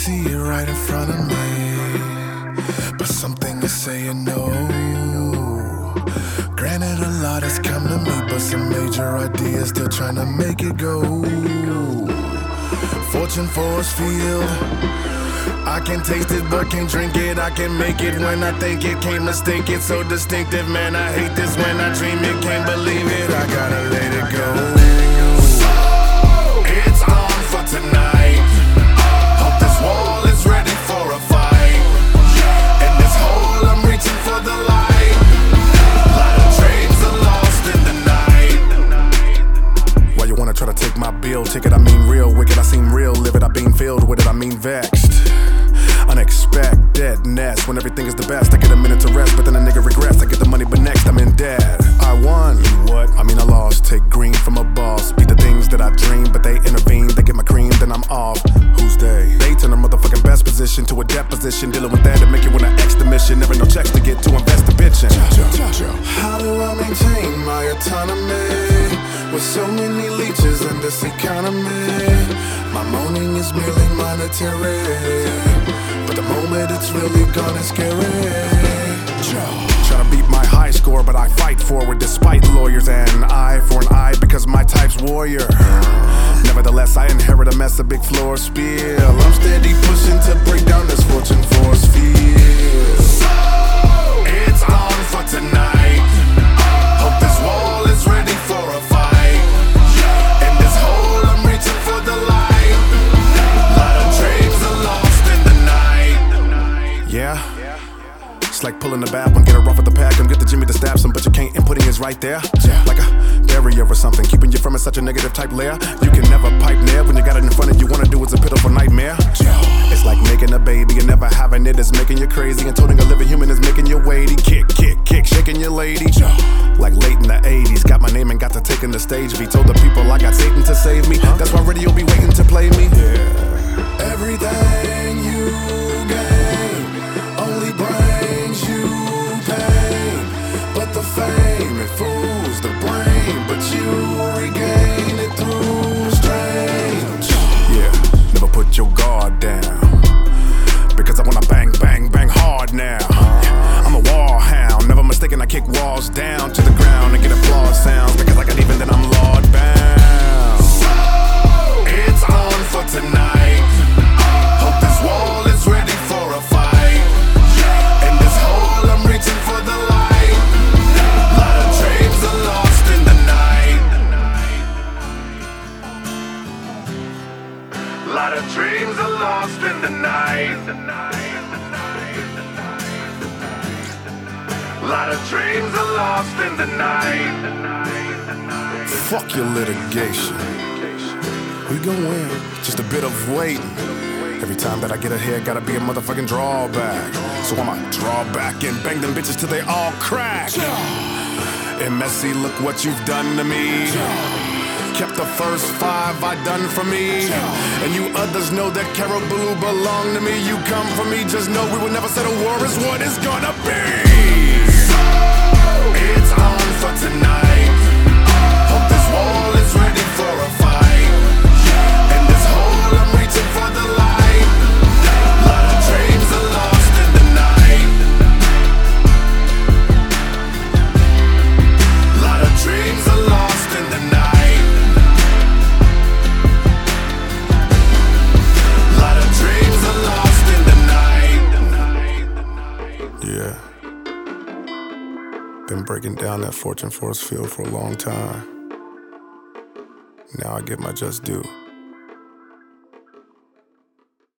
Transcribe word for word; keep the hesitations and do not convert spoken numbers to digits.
see it right in front of me, but something is saying no. Granted, a lot has come to me, but some major ideas still trying to make it go. Fortune force field, I can taste it but can't drink it. I can make it when I think it, can't mistake it. So distinctive, man, I hate this when I dream it. Can't believe it, I gotta let it go. So, it's on for tonight. Hope this wall is ready for a fight. In this hole, I'm reaching for the light. Lot of trains are lost in the night. Why you wanna try to take my bill ticket? I mean real wicked, I seem real livid. I being filled with it, I mean vexed. Unexpectedness, when everything is the best. I get a minute to rest, but then a nigga regrets. I get the money, but next I'm in debt. I won, what? I mean I lost. Take green from a boss. Be the things that I dream, but they intervene. They get my cream, then I'm off. Who's they? They turn a motherfucking best position to a deposition. Dealing with that and make it when I X the mission. Never no checks to get to invest the bitchin'. How do I maintain my autonomy with so many leeches in this economy? My moaning is merely monetary, but the moment it's really gone is scary. Try to beat my high score, but I fight forward despite lawyers. And eye for an eye because my type's warrior. Nevertheless, I inherit a mess, a big floor spiel. I'm steady pushing to break down this fortune force field. So, it's on for tonight. Hope this wall is ready for a fight. In this hole, I'm reaching for the light. Lot of dreams are lost in the night. Yeah? It's like pulling the bad one, get her off of the pack and get the Jimmy to stab some, but you can't. Inputting is right there, like a barrier or something, keeping you from such a negative type layer. You can never pipe near when you got it in front of you. Wanna do it's a pitiful nightmare. It's like making a baby and never having it is making you crazy, and toting a living human is making you weighty. Kick, kick, kick, shaking your lady. Like late in the eighties, got my name and got to taking the stage. V told the people I got Satan to save me. That's why radio be waiting to play me. Yeah. Everything you gain only brings you pain, but the fame it fools the brain, but you regain it through strain. Yeah, never put your guard down, because I wanna bang, bang, bang hard now. I'm a war hound, never mistaken. I kick walls down to the ground and get applause sounds, because I got even then I'm Lord bound. So, it's on for tonight. Hope this wall is ready for a fight. In this hole, I'm reaching for the light. Lot of dreams are lost in the night. Lot of dreams are lost in the night. Lot of dreams are lost in the night. Fuck your litigation. We gon' win, just a bit of waiting. Every time that I get ahead, gotta be a motherfucking drawback. So I'ma draw back and bang them bitches till they all crack. M S C, look what you've done to me. Kept the first five I done for me. And you others know that Caribou belong to me. You come for me, just know we will never settle war is what it's gonna be. So, it's on for tonight. Hope this wall is ready for a fight. In this hole, I'm reaching for the light. Lot of dreams are lost in the night. Lot of dreams are lost in the night. Lot of dreams are lost in the night. Yeah. Been breaking down that fortune force field for a long time. Now I get my just due.